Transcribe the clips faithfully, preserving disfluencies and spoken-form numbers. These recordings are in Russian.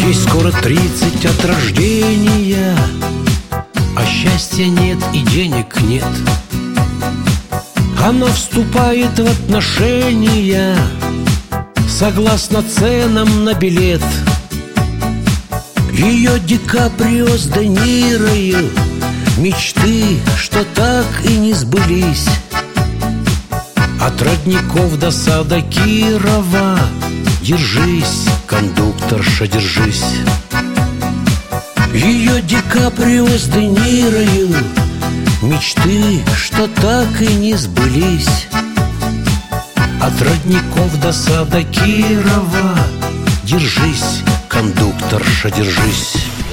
Ей скоро тридцать от рождения, а счастья нет и денег нет. Она вступает в отношения согласно ценам на билет. Ее Ди Каприо с Де Нирою мечты, что так и не сбылись. От родников до сада Кирова держись, кондукторша, держись. Ее Ди Каприо с Де Нирою мечты, что так и не сбылись. От родников до сада Кирова держись, кондукторша, держись.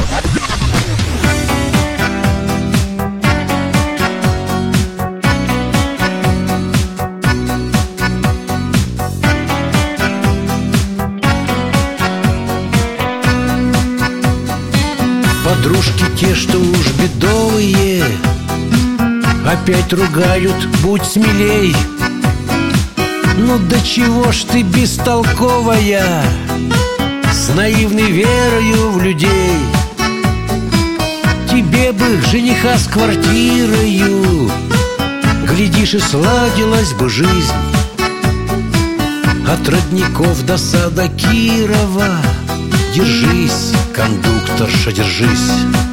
Подружки те, что уж бедовые, опять ругают: будь смелей. Ну до чего ж ты бестолковая, с наивной верою в людей. Тебе бы жениха с квартирою, глядишь, и сладилась бы жизнь. От родников до сада Кирова держись, кондукторша, держись.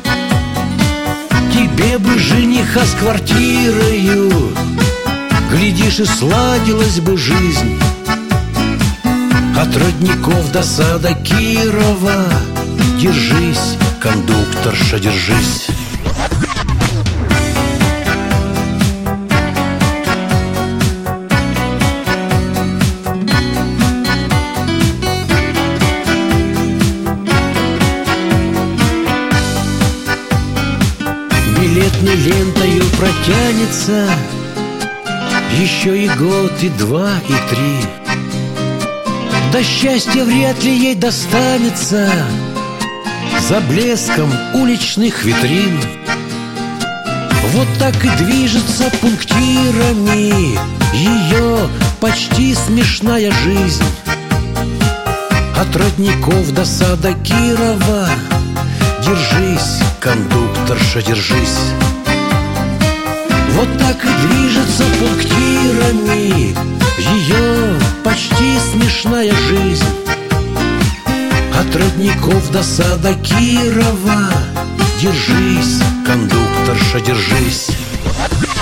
Тебе бы жениха с квартирою, глядишь, и сладилась бы жизнь. От родников до сада Кирова держись, кондукторша, держись. Билетной лентою протянется еще и год, и два, и три. До счастья вряд ли ей достанется за блеском уличных витрин. Вот так и движется пунктирами ее почти смешная жизнь. От родников до сада Кирова держись, кондукторша, держись. Вот так и движется пунктирами ее почти смешная жизнь. От родников до сада Кирова держись, кондукторша, держись.